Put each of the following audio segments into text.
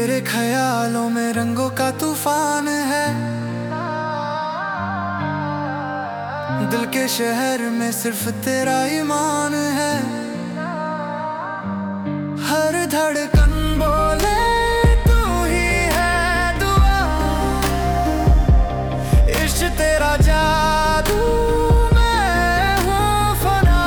तेरे ख्यालों में रंगों का तूफान है। दिल के शहर में सिर्फ तेरा ईमान है। हर धड़कन बोले तू ही है दुआ, इश्क तेरा जादू, मैं हूँ फना।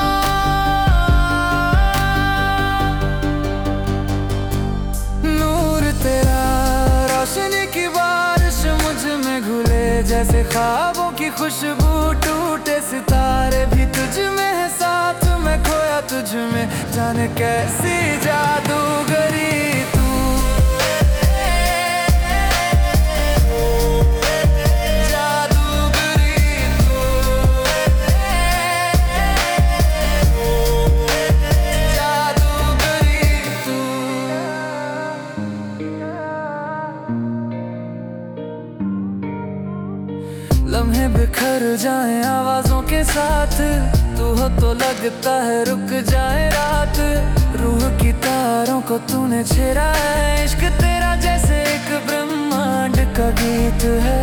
नूर तेरा रोशनी की बारिश मुझ में घुले, जैसे ख्वाबों की खुशबू टूटे सितारे भी तुझ में है साथ में खोया तुझ में, जाने कैसी जादूगरी तू। जादूगरी तू, जादूगरी तू। लम्हे बिखर जाए आवाजों के साथ, तू हो तो लगता है रुक जाए रात। रूह की तारों को तूने छेड़ा है, इश्क तेरा जैसे एक ब्रह्मांड का गीत है।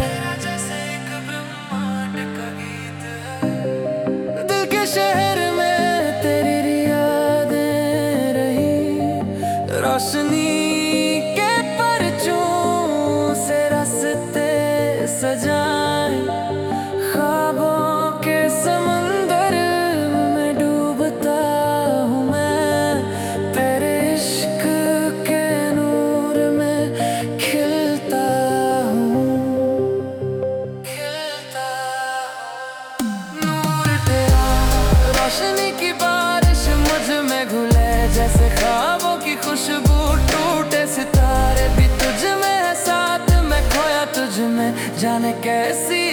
दिल के शहर में तेरी यादें रही, रोशनी के परचून से रास्ते सजाए। ख्वाबों के समंदर में डूबता हूँ मैं, तेरे इश्क के नूर में खिलता हूँ, खिलता हूँ। नूर तेरा रोशनी की बारिश मुझ में घुले, जैसे ख्वाबों की खुशबू टूटे सितारे भी तुझ में है साथ में खोया तुझ में, जाने कैसी